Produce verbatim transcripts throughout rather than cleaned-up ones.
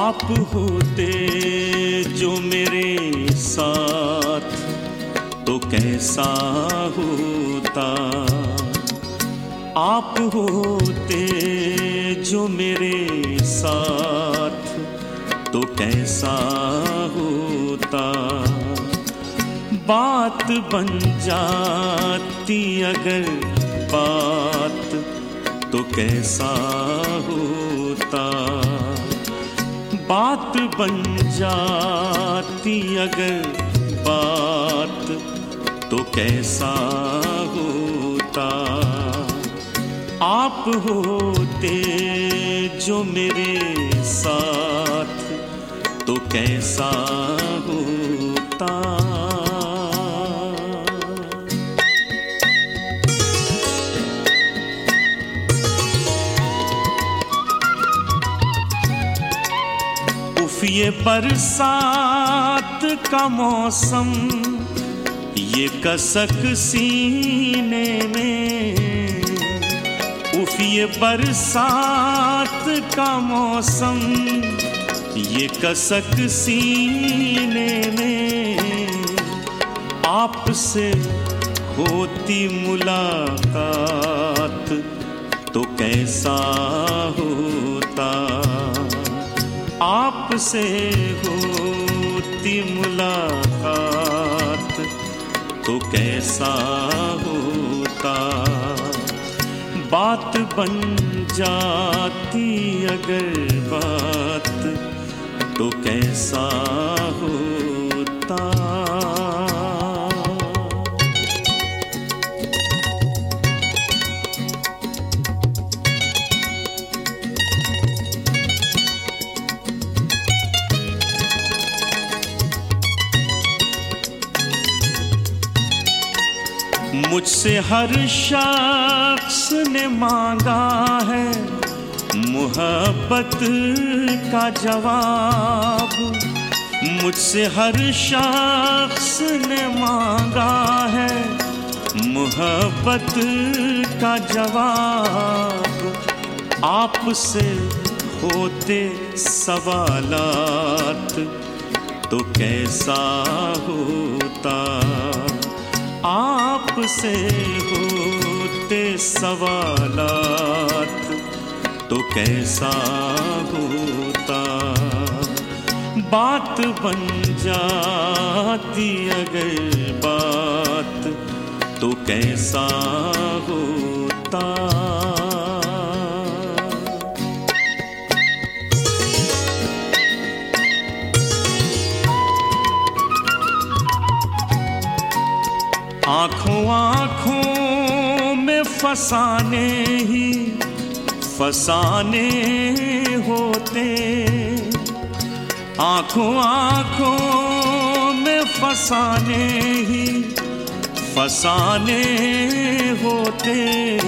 आप होते जो मेरे साथ तो कैसा होता। आप होते जो मेरे साथ तो कैसा होता। बात बन जाती अगर बात तो कैसा होता। बात बन जाती अगर बात तो कैसा होता। आप होते जो मेरे साथ तो कैसा होता। उफ ये बरसात का मौसम, ये कसक सीने में। उफ ये बरसात का मौसम, ये कसक सीने में। आपसे होती मुलाकात तो कैसा होता। आपसे होती मुलाकात तो कैसा होता। बात बन जाती अगर बात तो कैसा होता। मुझसे हर शख्स ने मांगा है मोहब्बत का जवाब। मुझसे हर शख्स ने मांगा है मोहब्बत का जवाब। आपसे होते सवालात तो कैसा होता। आपसे होते सवालात तो कैसा होता। बात बन जाती अगर बात तो कैसा होता। आँखों आँखों में फसाने ही फसाने होते। आँखों आँखों में फसाने ही फसाने होते।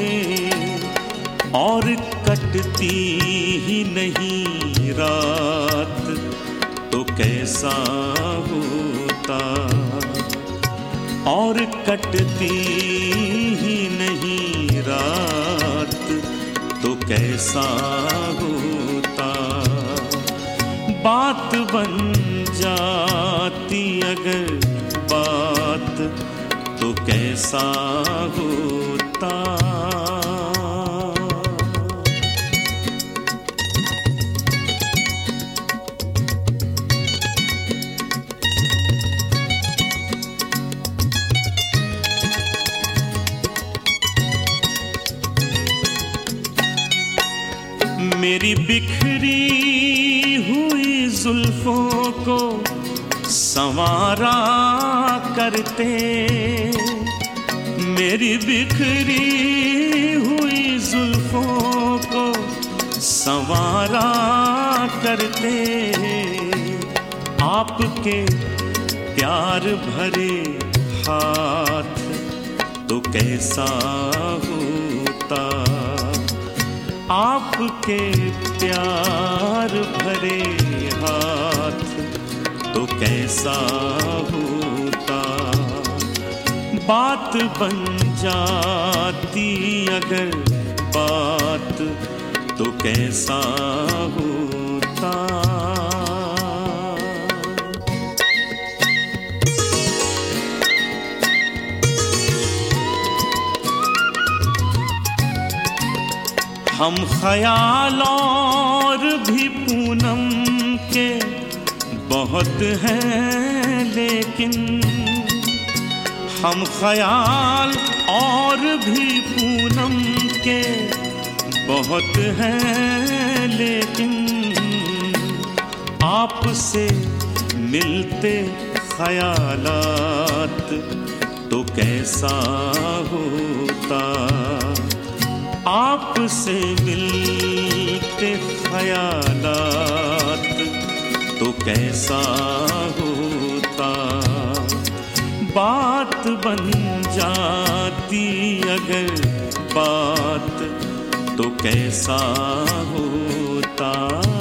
और कटती ही नहीं रात तो कैसा होता। और कटती ही नहीं रात तो कैसा होता। बात बन जाती अगर बात तो कैसा होता। मेरी बिखरी हुई जुल्फों को संवारा करते। मेरी बिखरी हुई जुल्फों को संवारा करते। आपके प्यार भरे हाथ तो कैसा होता। आपके प्यार भरे हाथ तो कैसा होता। बात बन जाती अगर बात तो कैसा होता। हम ख्याल और भी पूनम के बहुत हैं, लेकिन हम ख्याल और भी पूनम के बहुत हैं, लेकिन आपसे मिलते ख्यालात तो कैसा होता, आपसे मिलते ख्यालात तो कैसा होता। बात बन जाती अगर बात तो कैसा होता।